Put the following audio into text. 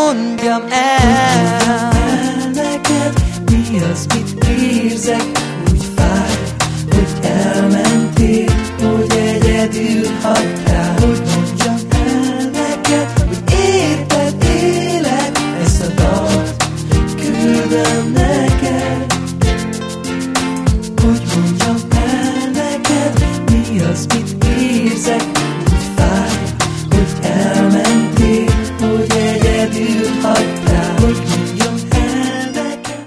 mondjam el neked, mi az, mit érzek? Úgy fáj, hogy elmentél, hogy egyedül hagytál. Hogy mondjam el neked, hogy érted élek, ezt a dalt küldöm neked. Hogy mondjam el neked, mi az, mit érzek? Úgy fáj, hogy elmentél,